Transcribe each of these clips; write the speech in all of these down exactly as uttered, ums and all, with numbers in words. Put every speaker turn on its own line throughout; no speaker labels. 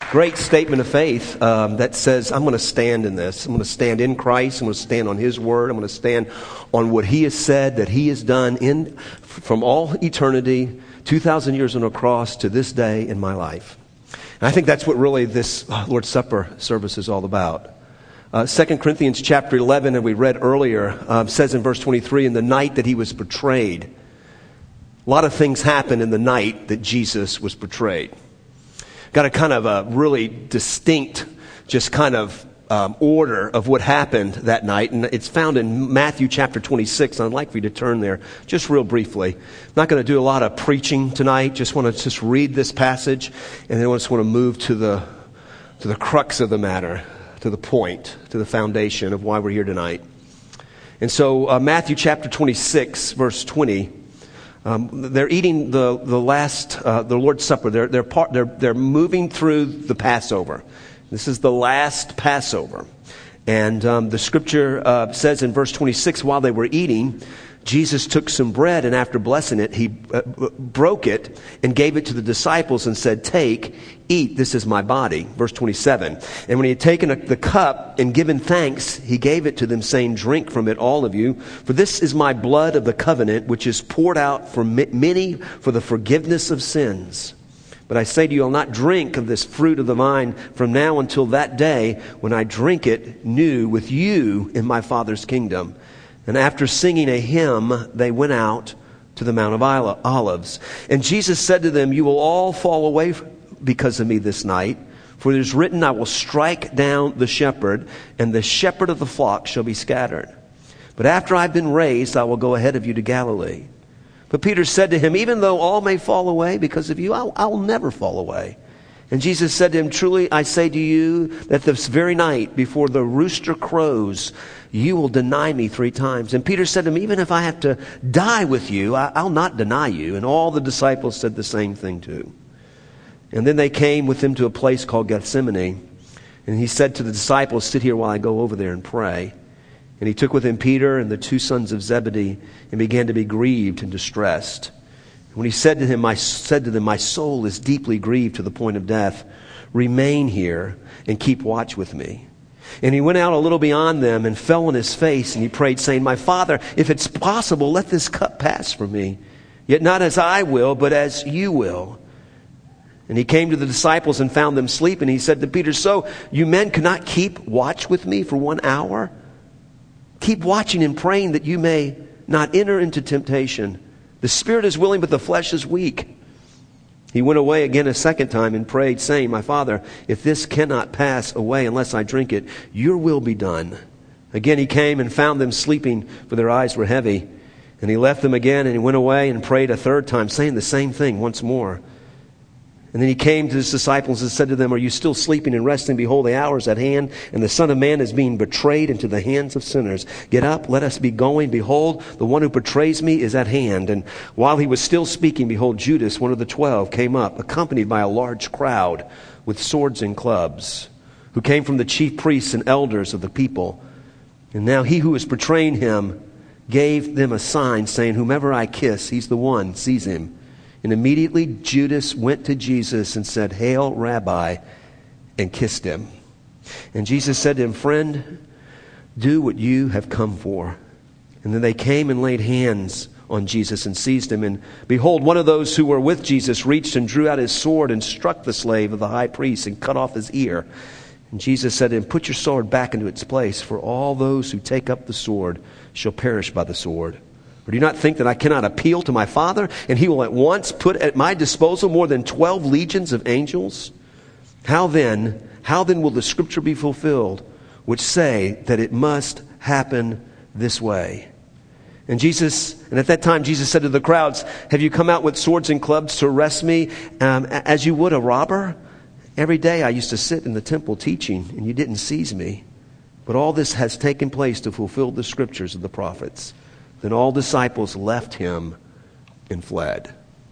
Great statement of faith um, that says, I'm going to stand in this. I'm going to stand in Christ. I'm going to stand on His Word. I'm going to stand on what He has said, that He has done in from all eternity, two thousand years on a cross to this day in my life. And I think that's what really this Lord's Supper service is all about. Uh, Second Corinthians chapter eleven, and we read earlier, uh, says in verse twenty-three, in the night that He was betrayed. A lot of things happened in the night that Jesus was betrayed. Got a kind of a really distinct, just kind of um, order of what happened that night. And it's found in Matthew chapter twenty-six. I'd like for you to turn there just real briefly. I'm not going to do a lot of preaching tonight. Just want to just read this passage. And then I just want to move to the, to the crux of the matter, to the point, to the foundation of why we're here tonight. And so uh, Matthew chapter twenty-six, verse twenty. Um, they're eating the the last uh, the Lord's Supper. They're they're part, they're they're moving through the Passover. This is the last Passover, and um, the Scripture uh, says in verse twenty-six, while they were eating, Jesus took some bread, and after blessing it, He uh, broke it and gave it to the disciples and said, "Take, eat, this is my body." Verse twenty-seven. And when He had taken a, the cup and given thanks, He gave it to them, saying, "Drink from it, all of you, for this is my blood of the covenant, which is poured out for many for the forgiveness of sins. But I say to you, I'll not drink of this fruit of the vine from now until that day when I drink it new with you in my Father's kingdom." And after singing a hymn, they went out to the Mount of Olives. And Jesus said to them, "You will all fall away because of me this night. For it is written, I will strike down the shepherd, and the shepherd of the flock shall be scattered. But after I've been raised, I will go ahead of you to Galilee." But Peter said to him, "Even though all may fall away because of you, I will never fall away." And Jesus said to him, "Truly I say to you that this very night before the rooster crows, you will deny me three times." And Peter said to him, "Even if I have to die with you, I'll not deny you." And all the disciples said the same thing too. And then they came with him to a place called Gethsemane. And he said to the disciples, "Sit here while I go over there and pray." And he took with him Peter and the two sons of Zebedee and began to be grieved and distressed. When he said to him, I said to them, "My soul is deeply grieved to the point of death. Remain here and keep watch with me." And he went out a little beyond them and fell on his face, and he prayed, saying, "My Father, if it's possible, let this cup pass from me. Yet not as I will, but as you will." And he came to the disciples and found them sleeping. He said to Peter, "So you men cannot keep watch with me for one hour? Keep watching and praying that you may not enter into temptation. The spirit is willing, but the flesh is weak." He went away again a second time and prayed, saying, "My Father, if this cannot pass away unless I drink it, your will be done." Again he came and found them sleeping, for their eyes were heavy. And he left them again, and he went away and prayed a third time, saying the same thing once more. And then he came to his disciples and said to them, "Are you still sleeping and resting? Behold, the hour is at hand, and the Son of Man is being betrayed into the hands of sinners. Get up, let us be going. Behold, the one who betrays me is at hand." And while he was still speaking, behold, Judas, one of the twelve, came up, accompanied by a large crowd with swords and clubs, who came from the chief priests and elders of the people. And now he who was betraying him gave them a sign, saying, "Whomever I kiss, he's the one, seize him." And immediately Judas went to Jesus and said, "Hail, Rabbi," and kissed him. And Jesus said to him, "Friend, do what you have come for." And then they came and laid hands on Jesus and seized him. And behold, one of those who were with Jesus reached and drew out his sword and struck the slave of the high priest and cut off his ear. And Jesus said to him, "Put your sword back into its place, for all those who take up the sword shall perish by the sword. Or do you not think that I cannot appeal to my Father, and he will at once put at my disposal more than twelve legions of angels? How then, how then will the scripture be fulfilled, which say that it must happen this way?" And Jesus, and at that time Jesus said to the crowds, "Have you come out with swords and clubs to arrest me, um, as you would a robber? Every day I used to sit in the temple teaching, and you didn't seize me. But all this has taken place to fulfill the scriptures of the prophets." Then all disciples left him and fled.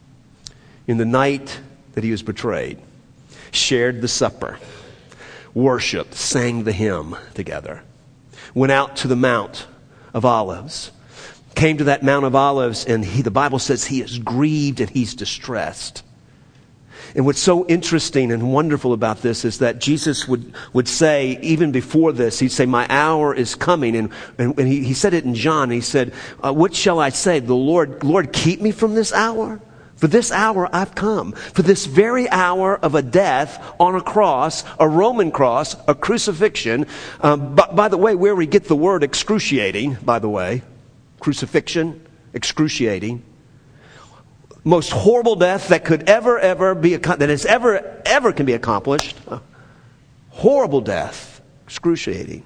In the night that he was betrayed, shared the supper, worshiped, sang the hymn together, went out to the Mount of Olives, came to that Mount of Olives, and he, the Bible says he is grieved and he's distressed. And what's so interesting and wonderful about this is that Jesus would, would say, even before this, he'd say, my hour is coming. And, and, and he, he said it in John. He said, uh, what shall I say? The Lord, Lord, keep me from this hour? For this hour I've come. For this very hour of a death on a cross, a Roman cross, a crucifixion. Um, but by the way, where we get the word excruciating, by the way, crucifixion, excruciating. Most horrible death that could ever, ever be, that has ever, ever can be accomplished. Horrible death. Excruciating.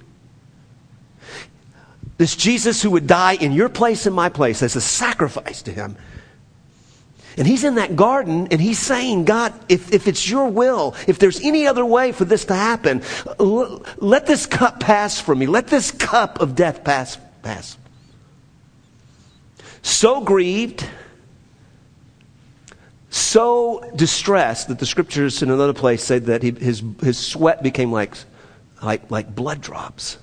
This Jesus who would die in your place and my place as a sacrifice to him. And he's in that garden and he's saying, God, if, if it's your will, if there's any other way for this to happen, l- let this cup pass from me. Let this cup of death pass, pass. So grieved, so distressed that the scriptures in another place say that he, his, his sweat became like, like, like blood drops.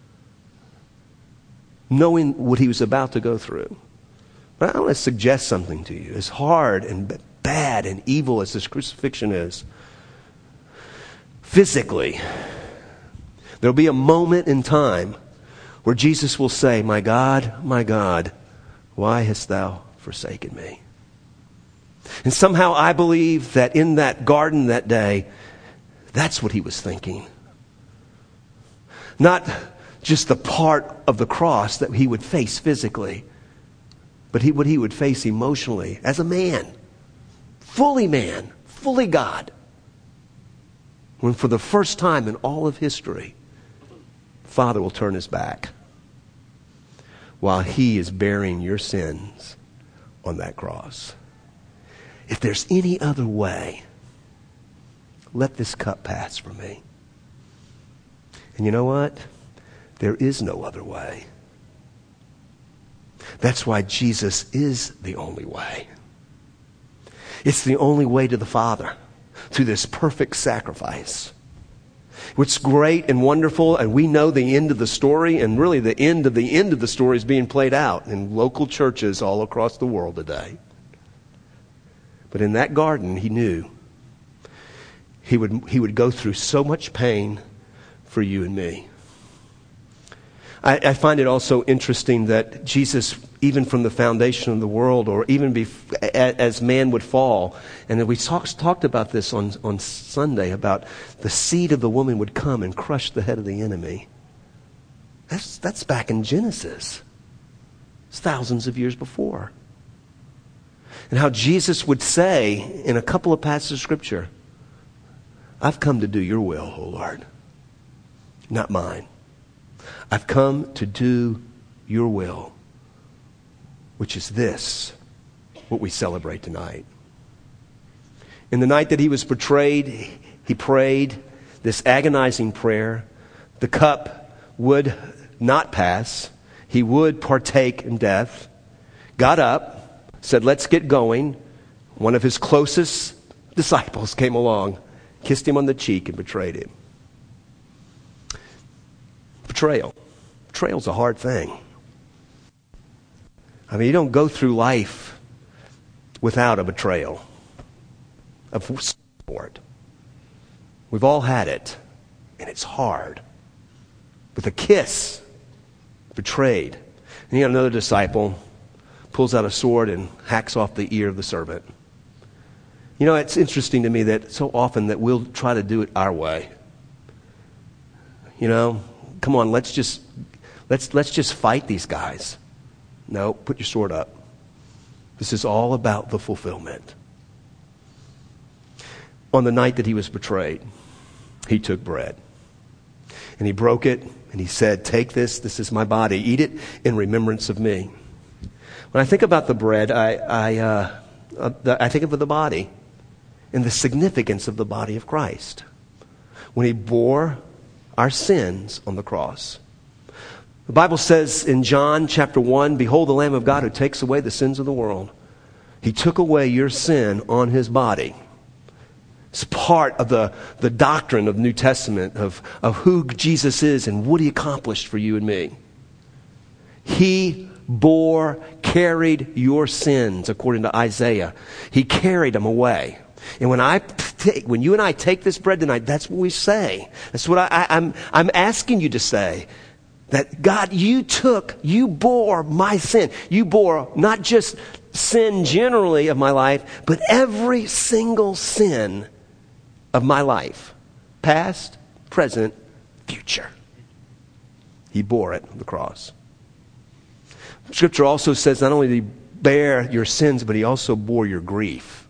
Knowing what he was about to go through. But I want to suggest something to you. As hard and bad and evil as this crucifixion is, physically, there'll be a moment in time where Jesus will say, my God, my God, why hast thou forsaken me? And somehow I believe that in that garden that day, that's what he was thinking. Not just the part of the cross that he would face physically, but he, what he would face emotionally as a man, fully man, fully God. When for the first time in all of history, Father will turn his back while he is bearing your sins on that cross. If there's any other way, let this cup pass from me. And you know what? There is no other way. That's why Jesus is the only way. It's the only way to the Father, through this perfect sacrifice. What's great and wonderful, and we know the end of the story, and really the end of the end of the story is being played out in local churches all across the world today. But in that garden, he knew he would, he would go through so much pain for you and me. I, I find it also interesting that Jesus, even from the foundation of the world, or even bef- as man would fall, and we talk, talked about this on, on Sunday, about the seed of the woman would come and crush the head of the enemy. That's, that's back in Genesis. It's thousands of years before. And how Jesus would say in a couple of passages of Scripture, I've come to do your will, O Lord, not mine. I've come to do your will, which is this, what we celebrate tonight. In the night that he was betrayed, he prayed this agonizing prayer. The cup would not pass. He would partake in death. Got up, said, let's get going. One of his closest disciples came along, kissed him on the cheek, and betrayed him. Betrayal. Betrayal's a hard thing. I mean, you don't go through life without a betrayal of support. We've all had it, and it's hard. With a kiss, betrayed. And you got another disciple, pulls out a sword and hacks off the ear of the servant. You know, it's interesting to me that so often that we'll try to do it our way. You know, come on, let's just let's let's just fight these guys. No, put your sword up. This is all about the fulfillment. On the night that he was betrayed, he took bread. And he broke it, and he said, take this, this is my body. Eat it in remembrance of me. When I think about the bread, I, I, uh, uh, the, I think of the body and the significance of the body of Christ. When he bore our sins on the cross. The Bible says in John chapter one, behold the Lamb of God who takes away the sins of the world. He took away your sin on his body. It's part of the, the doctrine of the New Testament of, of who Jesus is and what he accomplished for you and me. He bore, carried your sins, according to Isaiah. He carried them away. And when I take, when you and I take this bread tonight, that's what we say. That's what I, I, I'm, I'm asking you to say. That God, you took, you bore my sin. You bore not just sin generally of my life, but every single sin of my life. Past, present, future. He bore it on the cross. Scripture also says not only did he bear your sins, but he also bore your grief.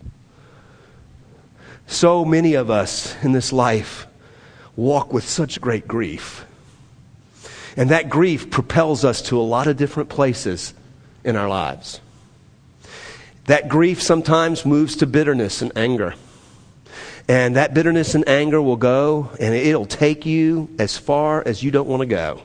So many of us in this life walk with such great grief. And that grief propels us to a lot of different places in our lives. That grief sometimes moves to bitterness and anger. And that bitterness and anger will go, and it'll take you as far as you don't want to go.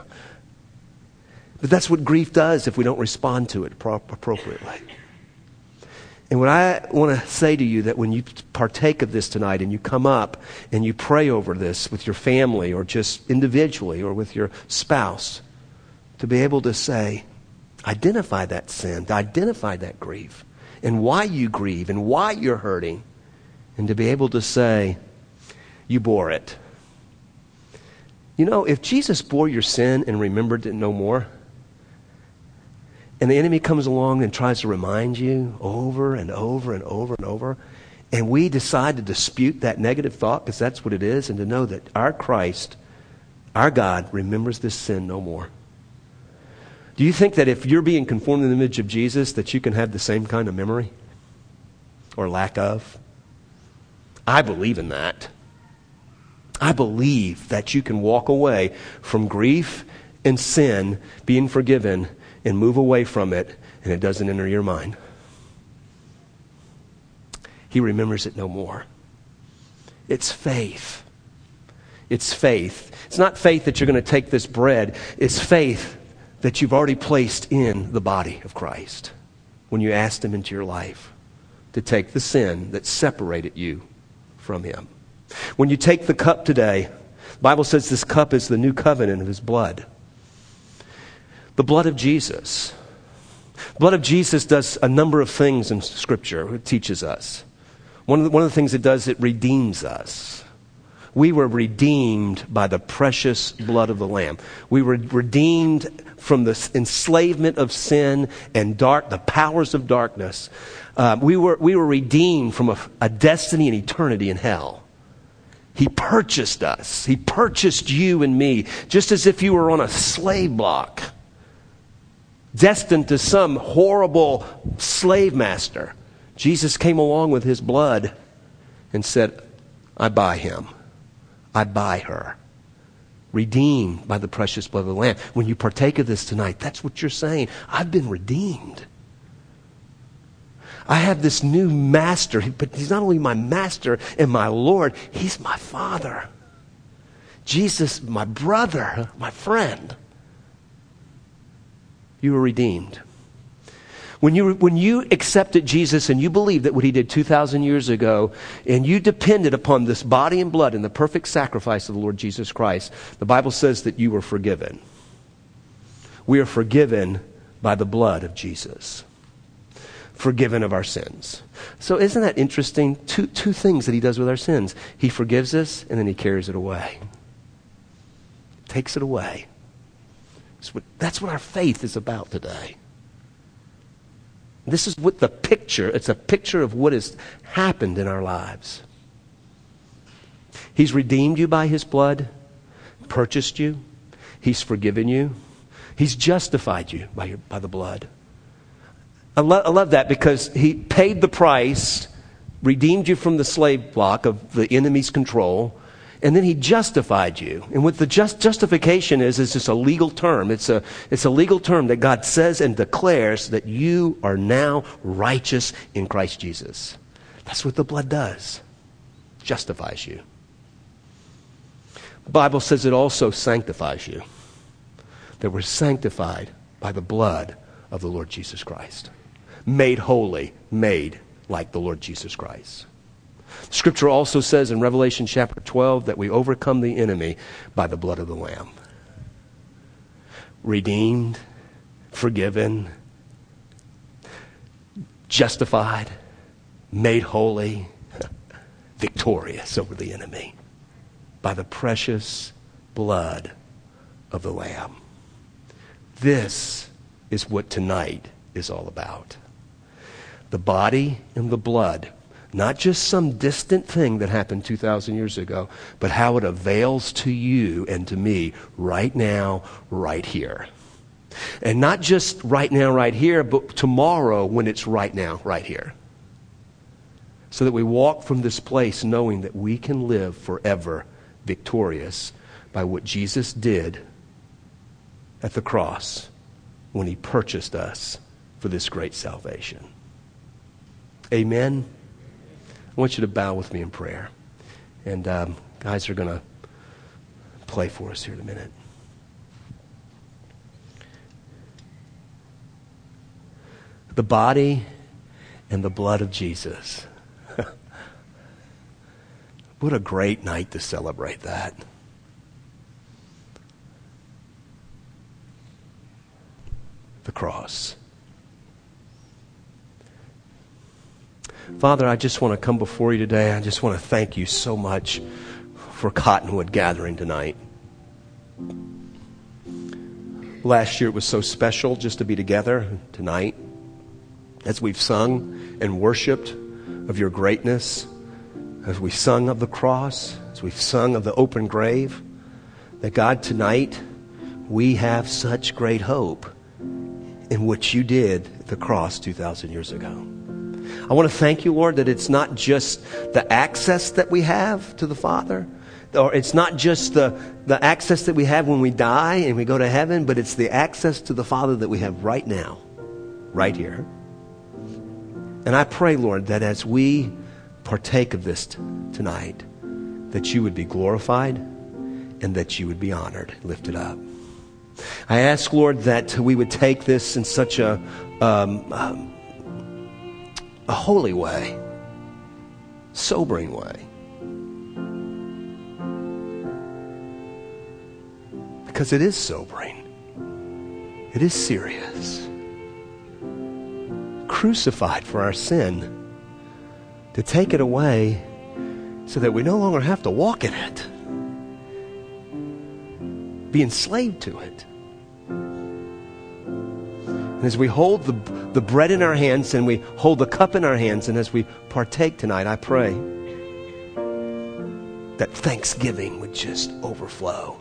But that's what grief does if we don't respond to it appropriately. And what I want to say to you, that when you partake of this tonight and you come up and you pray over this with your family or just individually or with your spouse, to be able to say, identify that sin, to identify that grief and why you grieve and why you're hurting, and to be able to say, you bore it. You know, if Jesus bore your sin and remembered it no more, and the enemy comes along and tries to remind you over and over and over and over, and we decide to dispute that negative thought, because that's what it is, and to know that our Christ, our God, remembers this sin no more. Do you think that if you're being conformed to the image of Jesus, that you can have the same kind of memory? Or lack of? I believe in that. I believe that you can walk away from grief and sin, being forgiven, and move away from it, and it doesn't enter your mind. He remembers it no more. It's faith. It's faith. It's not faith that you're going to take this bread. It's faith that you've already placed in the body of Christ when you asked him into your life to take the sin that separated you from him. When you take the cup today, the Bible says this cup is the new covenant of his blood. The blood of Jesus. The blood of Jesus does a number of things in Scripture. It teaches us. One of the, one of the things it does, it redeems us. We were redeemed by the precious blood of the Lamb. We were redeemed from the enslavement of sin and dark, the powers of darkness. Uh, we were we were redeemed from a, a destiny and eternity in hell. He purchased us. He purchased you and me, just as if you were on a slave block, destined to some horrible slave master. Jesus came along with his blood and said, I buy him. I buy her. Redeemed by the precious blood of the Lamb. When you partake of this tonight, that's what you're saying. I've been redeemed. I have this new master, but he's not only my master and my Lord, he's my Father. Jesus, my brother, my friend. You were redeemed. When you, when you accepted Jesus and you believed that what he did two thousand years ago, and you depended upon this body and blood and the perfect sacrifice of the Lord Jesus Christ, the Bible says that you were forgiven. We are forgiven by the blood of Jesus. Forgiven of our sins. So isn't that interesting? Two, two things that he does with our sins. He forgives us and then he carries it away. Takes it away. That's what, that's what our faith is about today. This is what the picture, it's a picture of what has happened in our lives. He's redeemed you by his blood, purchased you. He's forgiven you. He's justified you by, your, by the blood. I, lo- I love that because he paid the price, redeemed you from the slave block of the enemy's control, and then he justified you. And what the just justification is, is just a legal term. It's a, it's a legal term that God says and declares that you are now righteous in Christ Jesus. That's what the blood does. Justifies you. The Bible says it also sanctifies you. That we're sanctified by the blood of the Lord Jesus Christ. Made holy, made like the Lord Jesus Christ. Scripture also says in Revelation chapter twelve that we overcome the enemy by the blood of the Lamb. Redeemed, forgiven, justified, made holy. victorious over the enemy by the precious blood of the Lamb. This is what tonight is all about. The body and the blood, not just some distant thing that happened two thousand years ago, but how it avails to you and to me right now, right here. And not just right now, right here, but tomorrow when it's right now, right here. So that we walk from this place knowing that we can live forever victorious by what Jesus did at the cross when he purchased us for this great salvation. Amen. I want you to bow with me in prayer. And um, guys are going to play for us here in a minute. The body and the blood of Jesus. What a great night to celebrate that. The cross. Father, I just want to come before you today. I just want to thank you so much for Cottonwood gathering tonight. Last year it was so special just to be together tonight as we've sung and worshiped of your greatness, as we've sung of the cross, as we've sung of the open grave, that God, tonight we have such great hope in what you did at the cross two thousand years ago. I want to thank you, Lord, that it's not just the access that we have to the Father, or it's not just the, the access that we have when we die and we go to heaven, but it's the access to the Father that we have right now, right here. And I pray, Lord, that as we partake of this t- tonight, that you would be glorified and that you would be honored, lifted up. I ask, Lord, that we would take this in such a um, um, a holy way, sobering way. Because it is sobering. It is serious. Crucified for our sin, to take it away so that we no longer have to walk in it, be enslaved to it. And as we hold the, the bread in our hands and we hold the cup in our hands, and as we partake tonight, I pray that thanksgiving would just overflow.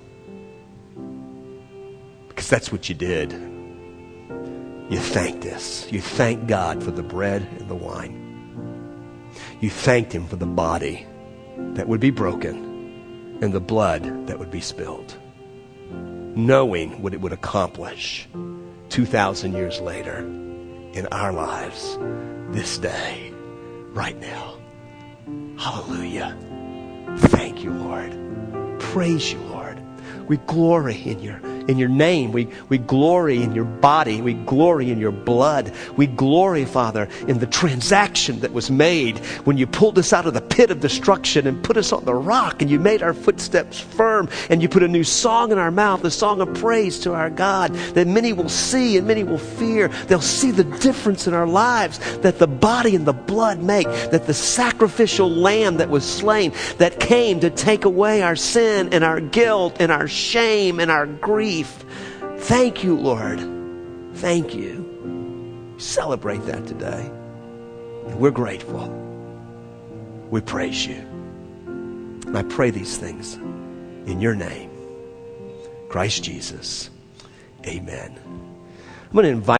Because that's what you did. You thanked us. You thanked God for the bread and the wine. You thanked him for the body that would be broken and the blood that would be spilled, knowing what it would accomplish two thousand years later in our lives this day, right now. Hallelujah. Thank you, Lord. Praise you, Lord. We glory in your in your name. We, we glory in your body. We glory in your blood. We glory, Father, in the transaction that was made when you pulled us out of the pit of destruction and put us on the rock, and you made our footsteps firm, and you put a new song in our mouth, a song of praise to our God, that many will see and many will fear. They'll see the difference in our lives that the body and the blood make, that the sacrificial lamb that was slain, that came to take away our sin and our guilt and our shame and our grief. Thank you, Lord. Thank you. Celebrate that today. And we're grateful. We praise you. And I pray these things in your name, Christ Jesus. Amen. I'm going to invite